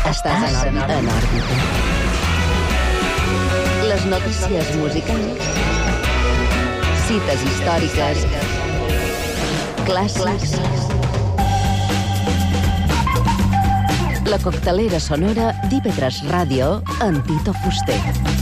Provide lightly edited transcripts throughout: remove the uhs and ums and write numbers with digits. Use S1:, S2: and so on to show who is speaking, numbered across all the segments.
S1: Estàs en òrbita. Les notícies musicals, cites històriques, clàssics. La coctelera sonora d'IV3 Ràdio amb Tito Fuster.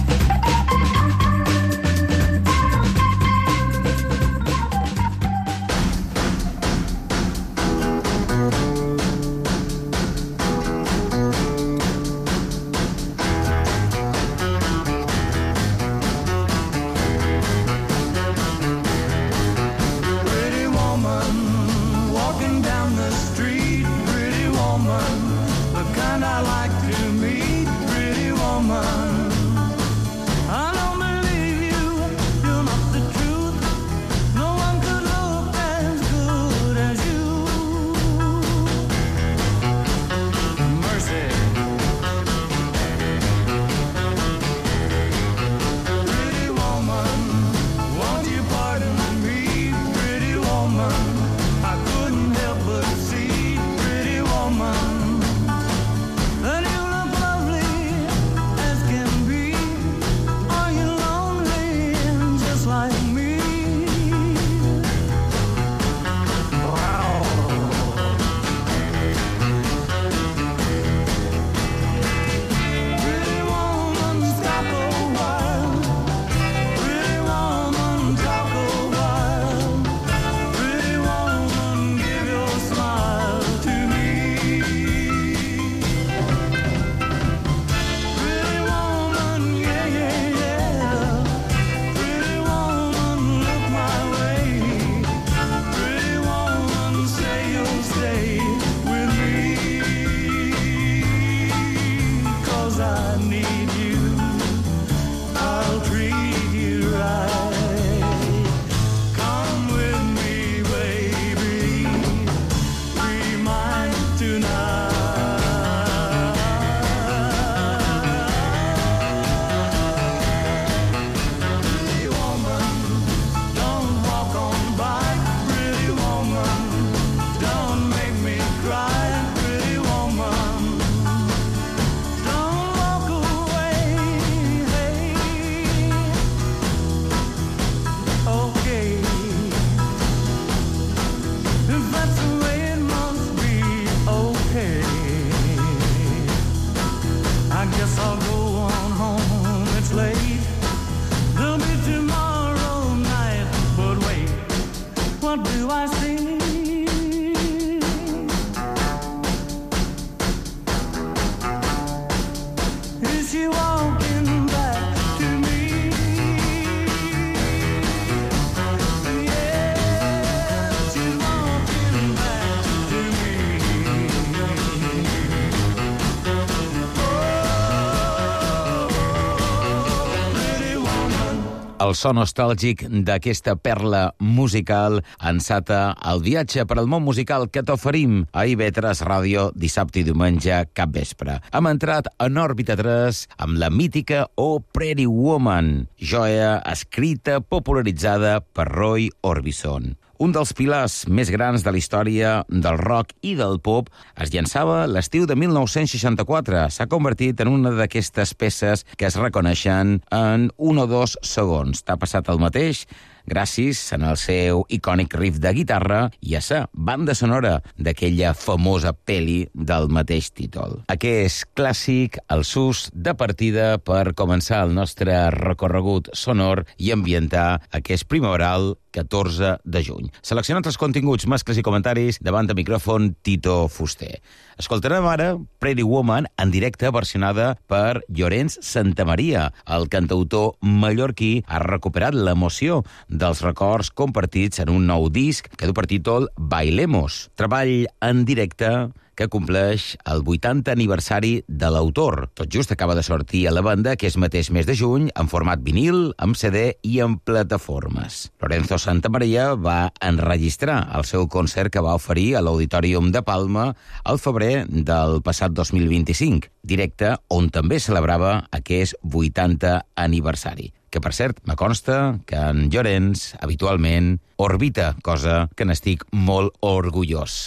S2: El so nostàlgic d'aquesta perla musical ensata el viatge per al món musical que t'oferim a IV3 Ràdio dissabte i diumenge capvespre. Hem entrat en òrbita 3 amb la mítica Oh Pretty Woman, joia escrita, popularitzada per Roy Orbison. Un dels pilars més grans de la història del rock i del pop es llançava l'estiu de 1964. S'ha convertit en una d'aquestes peces que es reconeixen en 1 o 2 segons. T'ha passat el mateix gràcies al seu icònic riff de guitarra i a la banda sonora d'aquella famosa pel·li del mateix títol. Aquest clàssic, el sus de partida per començar el nostre recorregut sonor i ambientar aquest primaveral 14 de juny. Seleccionats els continguts, mescles i comentaris, davant de micròfon Tito Fuster. Escoltarem ara Pretty Woman en directe versionada per Llorenç Santamaria. El cantautor mallorquí ha recuperat l'emoció dels records compartits en un nou disc que du per títol Bailemos, treball en directe que compleix el 80 aniversari de l'autor. Tot just acaba de sortir a la banda aquest mateix mes de juny en format vinil, amb CD i en plataformes. Lorenzo Santamaria va enregistrar el seu concert que va oferir a l'Auditorium de Palma al febrer del passat 2025, directe on també celebrava aquest 80 aniversari. Que, per cert, me consta que en Llorenç habitualment orbita, cosa que n'estic molt orgullós.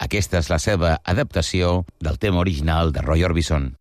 S2: Aquesta és la seva adaptació del tema original de Roy Orbison.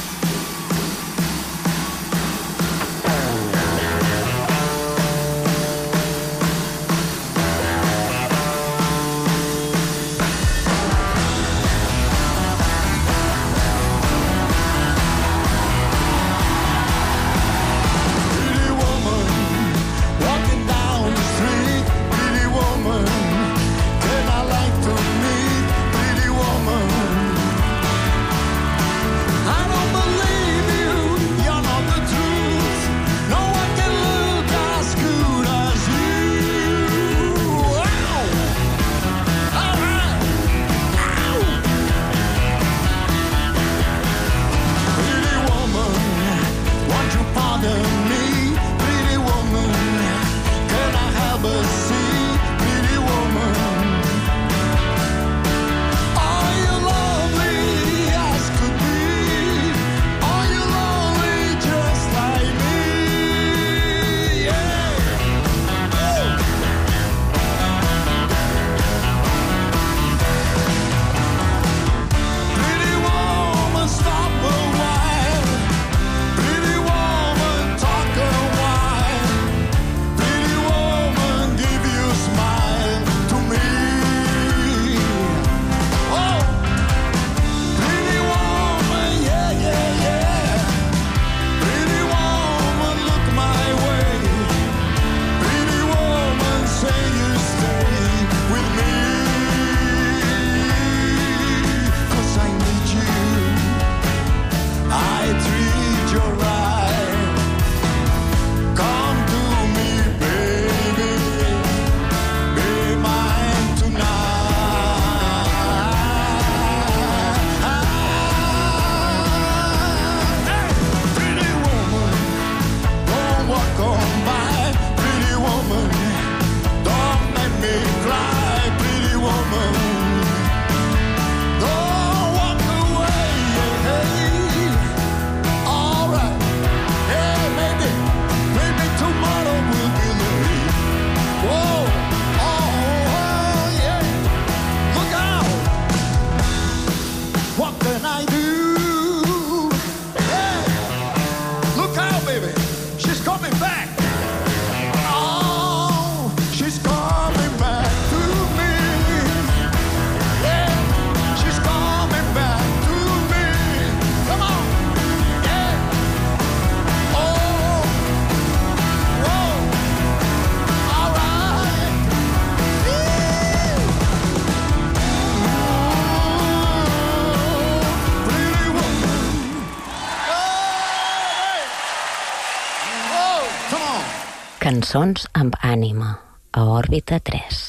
S1: Cançons amb ànima, a Òrbita 3.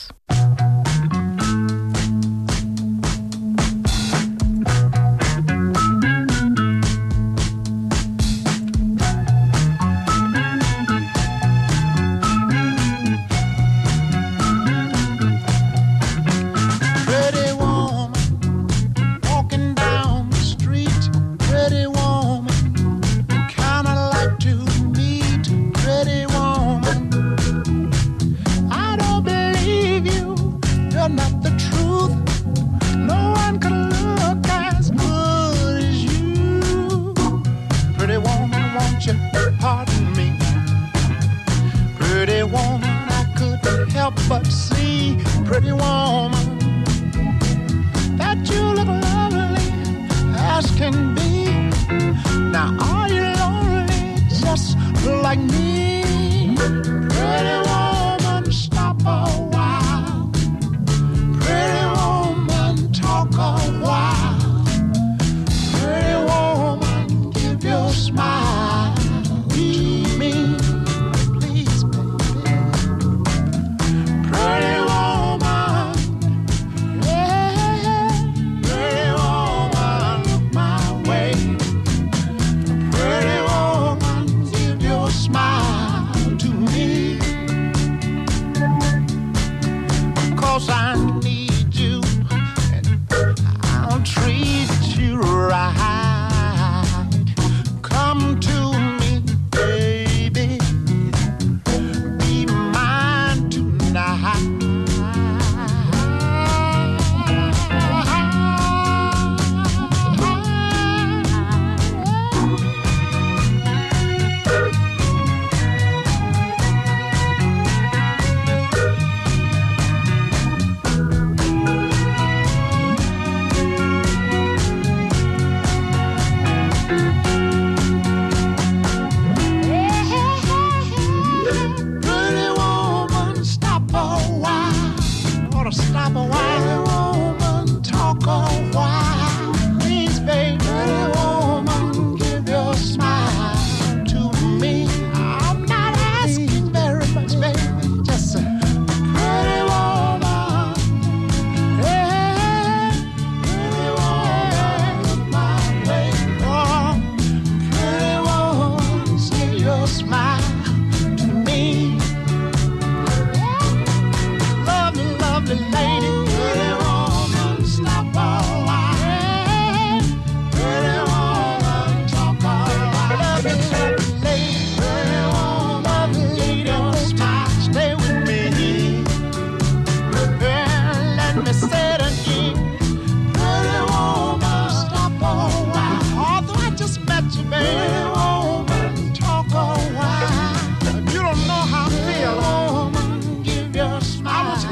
S3: But see, pretty woman, that you look lovely as can be. Now are you lonely just like me? Pretty woman, stop a while. Pretty woman, talk a while. Pretty woman, give your smile to me. Pretty woman,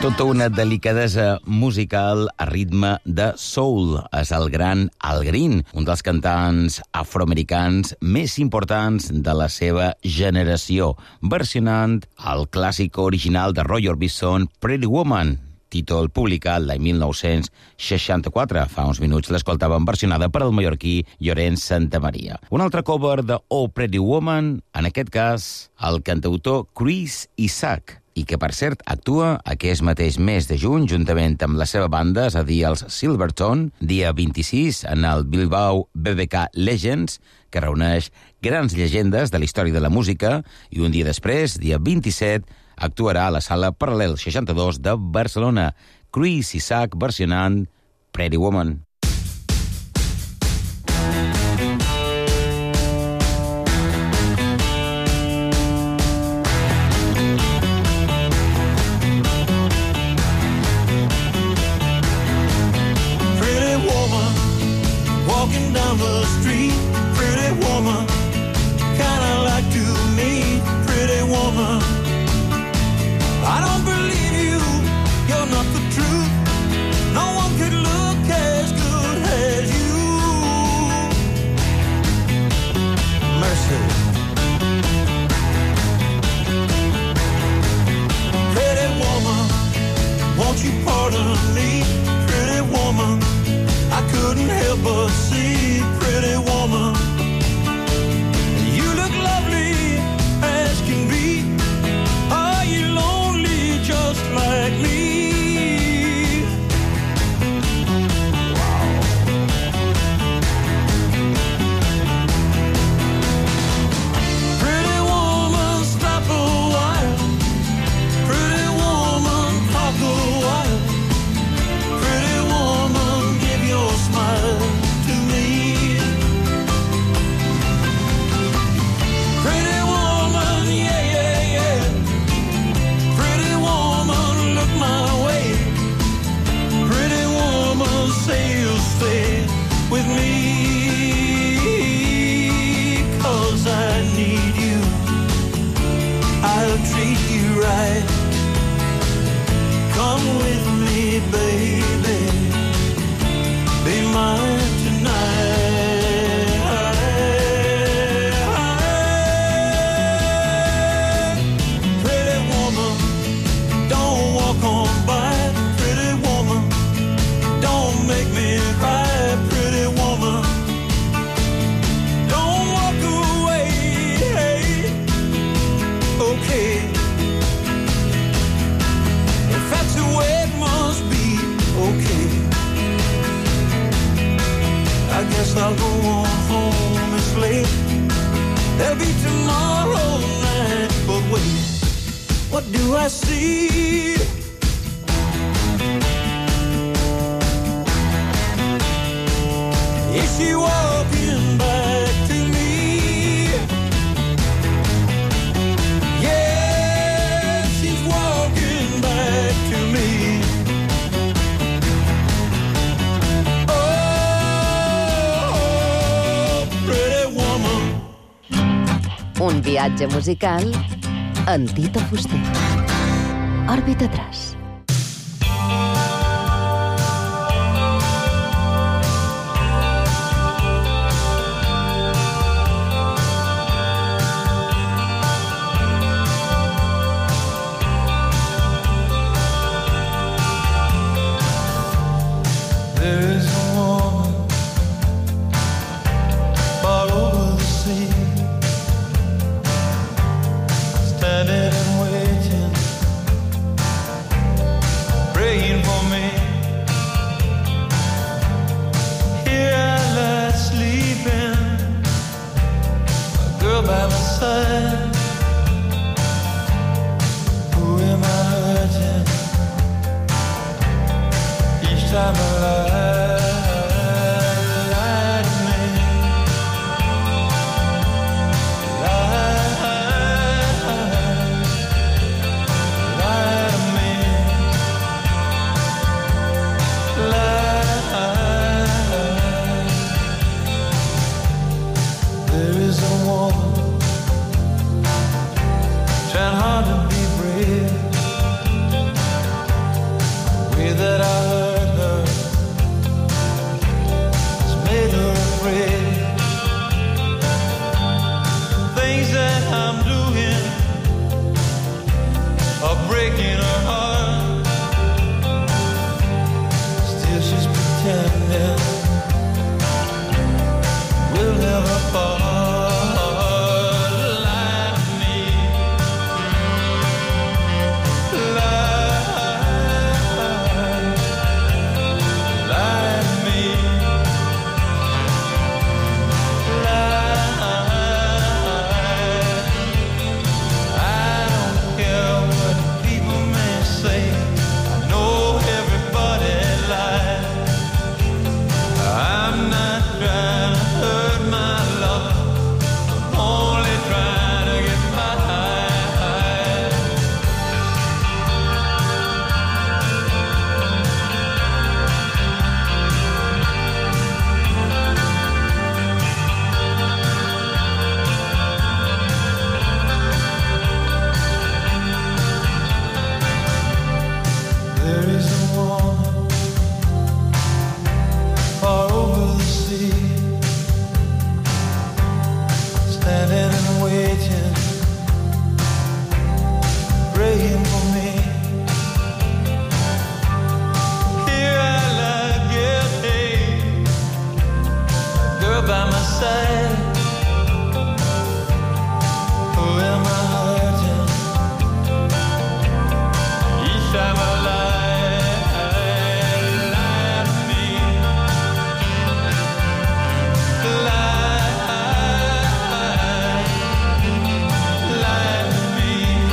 S2: Tota una delicadesa musical a ritme de soul. És el gran Al Green, un dels cantants afroamericans més importants de la seva generació, versionant el clàssic original de Roy Orbison, Pretty Woman, títol publicat l'any 1964. Fa uns minuts l'escoltàvem versionada per el mallorquí Llorenç Santamaria. Un altre cover de Oh Pretty Woman, en aquest cas el cantautor Chris Isaak, i que, per cert, actua aquest mateix mes de juny juntament amb la seva banda, és a dir, els Silvertone, dia 26, en el Bilbao BBK Legends, que reuneix grans llegendes de la història de la música, i un dia després, dia 27, actuarà a la sala Paral·lel 62 de Barcelona. Chris Isaak versionant Pretty Woman.
S3: I'll go on home, it's late. There'll be tomorrow night, but wait, what do I see? Is she walking back to me? Yeah, she's walking back to me.
S1: Un viatge musical en Tito Fuster. Òrbita 3.
S3: Standing and waiting afraid. Things that I'm doing are breaking her heart. Still she's pretending we'll never part. Lie to me, lie to me, I don't care what people may say. I know everybody lies. I'm not trying to hurt my love, I'm only trying to get by. There is a woman far over the sea, standing and waiting, praying for me. Here I lie guilty, a girl by my side. Who am I hurting? Each time I lie to me, lie to me,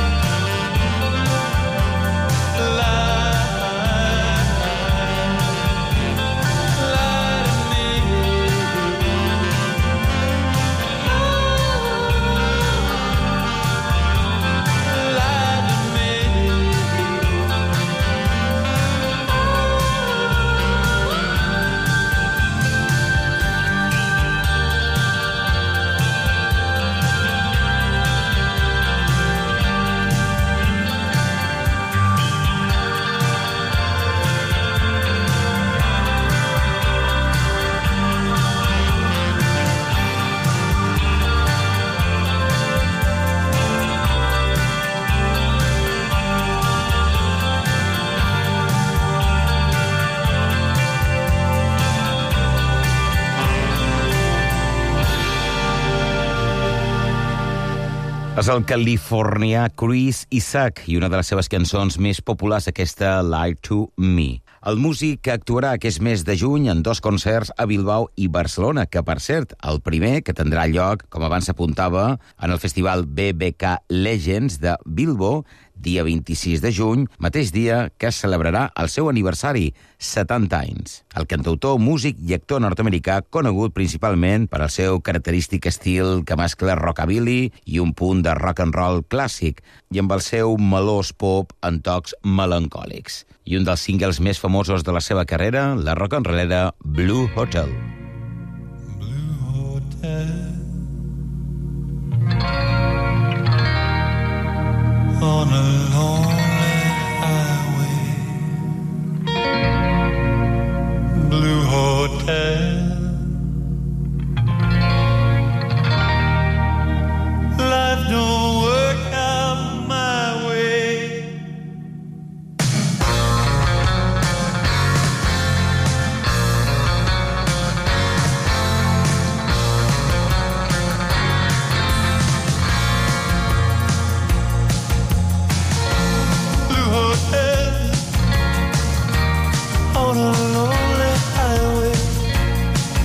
S2: És el californià Chris Isaak i una de les seves cançons més populars, aquesta Lie to Me. El músic que actuarà aquest mes de juny en 2 concerts a Bilbao i Barcelona, que, per cert, el primer que tindrà lloc, com abans s'apuntava, en el festival BBK Legends de Bilbo, dia 26 de juny, mateix dia que es celebrarà el seu aniversari, 70 anys. El cantautor, músic i actor nord-americà, conegut principalment per al seu característic estil que mescla rockabilly i un punt de rock and roll clàssic, i amb el seu melós pop en tocs melancòlics. I un dels singles més famosos de la seva carrera, la rock and rollera Blue Hotel.
S3: Blue Hotel on a lonely highway. Blue Hotel, life don't work out my way. Blue Hotel on a lonely highway.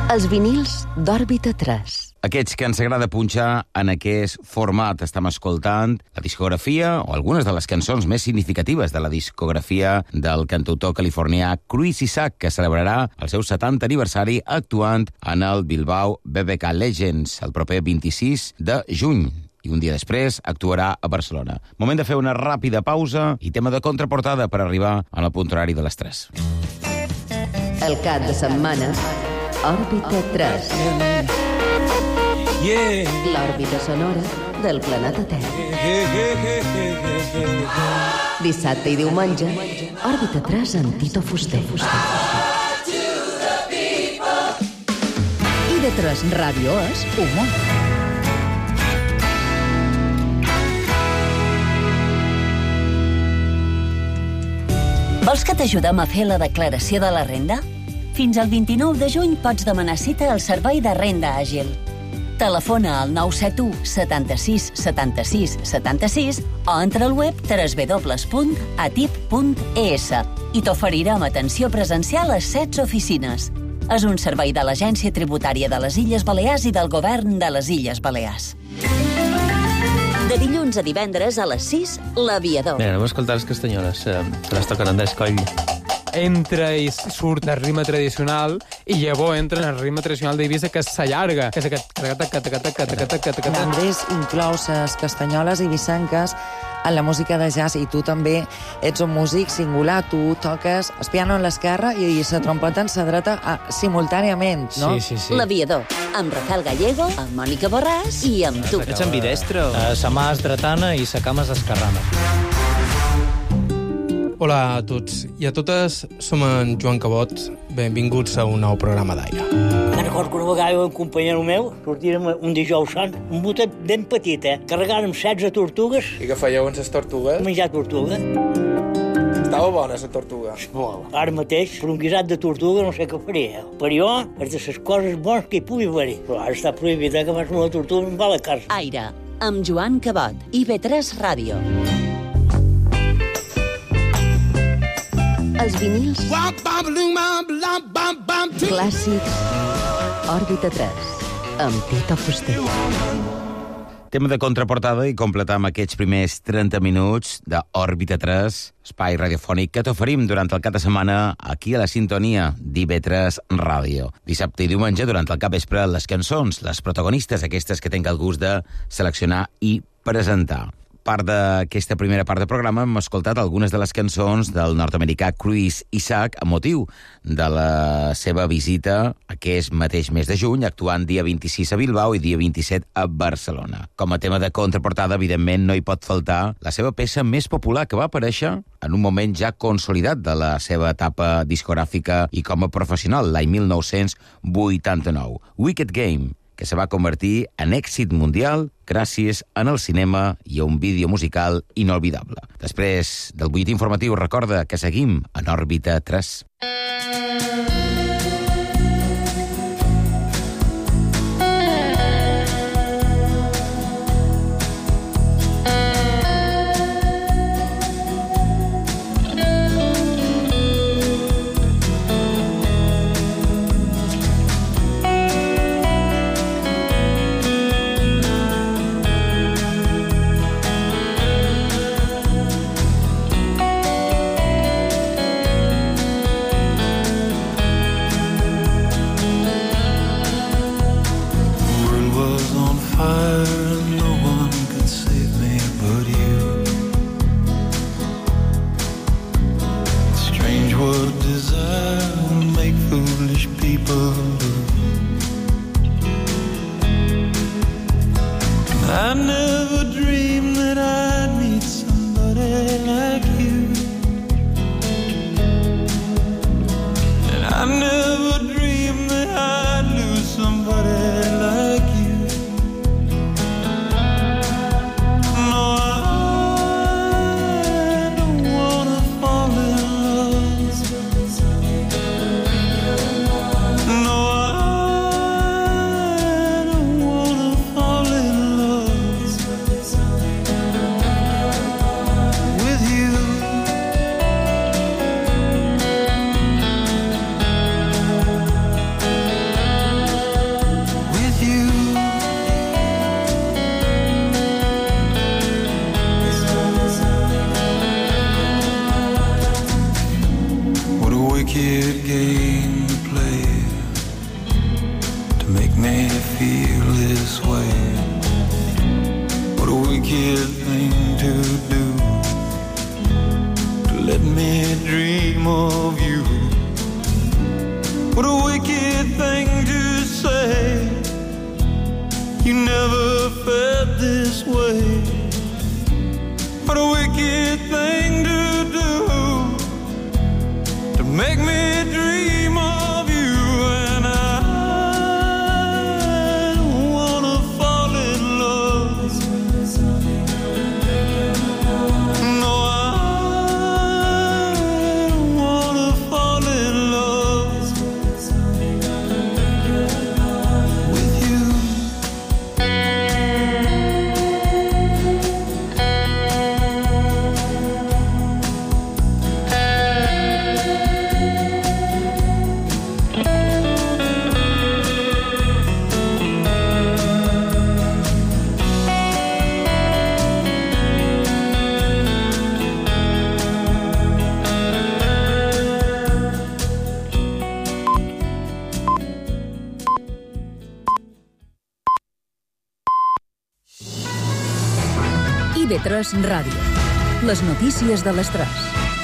S1: Els vinils d'Òrbita 3.
S2: Aquests que ens agrada punxar en aquest format. Estem escoltant la discografia o algunes de les cançons més significatives de la discografia del cantautor californià Chris Isaak, que celebrarà el seu 70 aniversari actuant en el Bilbao BBK Legends el proper 26 de juny. I un dia després actuarà a Barcelona. Moment de fer una ràpida pausa i tema de contraportada per arribar al punt horari de les 3.
S1: El cap de setmana, Òrbita 3. L'òrbita sonora del planeta Terra. Dissabte i diumenge, Òrbita 3 amb Tito Fuster. I de 3 Ràdio és humor.
S4: Vols que t'ajudem a fer la declaració de la renda? Fins al 29 de juny pots demanar cita al Servei de Renda Àgil. Telefona al 971 76 76 76 o entra al web www.atip.es i t'oferirem atenció presencial a 16 oficines. És un servei de l'Agència Tributària de les Illes Balears i del Govern de les Illes Balears. De dilluns a divendres a les 6, l'Aviador.
S5: Mira, anem a escoltar les castanyoles, que les toquen Andrés Coll.
S6: Entra i surt el ritme tradicional i llavors entra en el ritme tradicional d'Eivissa, que s'allarga, que és aquest...
S7: Andrés inclou les castanyoles eivissenques en la música de jazz, i tu també ets un músic singular. Tu toques el piano en l'esquerra i la trompeta en la dreta simultàniament, no?
S6: Sí.
S4: L'Aviador, amb Rafael Gallego, amb Mònica Borràs i amb tu.
S5: Ets ambidestro.
S8: Sa mà és dretana i sa cama és esquerrana.
S9: Hola a tots i a totes, som en Joan Cabot. Benvinguts a un nou programa d'Aire.
S10: Me'n recordo que una vegada un companyero meu sortirem un dijous sant, un botet ben petit, carregàrem 16 tortugues.
S9: I què fèieu amb les tortugues?
S10: Menjar tortuga.
S9: Estava bona, la tortuga.
S10: Molt. Ara mateix, per un guisat de tortuga no sé què faria. Per jo, és de les coses bones que hi pugui haver. Però ara està prohibit que vas una tortuga i em va a la casa.
S4: Aire, amb Joan Cabot, IB3 Ràdio.
S1: Els vinils clàssics Òrbita 3 amb Tito Fuster.
S2: Tema de contraportada i completar amb aquests primers 30 minuts d'Òrbita 3, espai radiofònic que t'oferim durant el cap de setmana aquí a la sintonia d'IB3 Ràdio. Dissabte i diumenge, durant el capvespre, les cançons, les protagonistes, aquestes que tinc el gust de seleccionar i presentar. Part d'aquesta primera part del programa hem escoltat algunes de les cançons del nord-americà Chris Isaak a motiu de la seva visita aquest mateix mes de juny, actuant dia 26 a Bilbao i dia 27 a Barcelona. Com a tema de contraportada, evidentment, no hi pot faltar la seva peça més popular, que va aparèixer en un moment ja consolidat de la seva etapa discogràfica i com a professional, l'any 1989. Wicked Game, que se va convertir en èxit mundial gràcies al cinema i a un vídeo musical inolvidable. Després del butlletí informatiu, recorda que seguim en Òrbita 3.
S3: of you. What a wicked thing to say. You never felt this way. What a wicked thing to do, to make me dream of you. And I don't wanna fall in love. No, I don't wanna fall in love with you.
S11: IB3 Ràdio. Les notícies de les 3.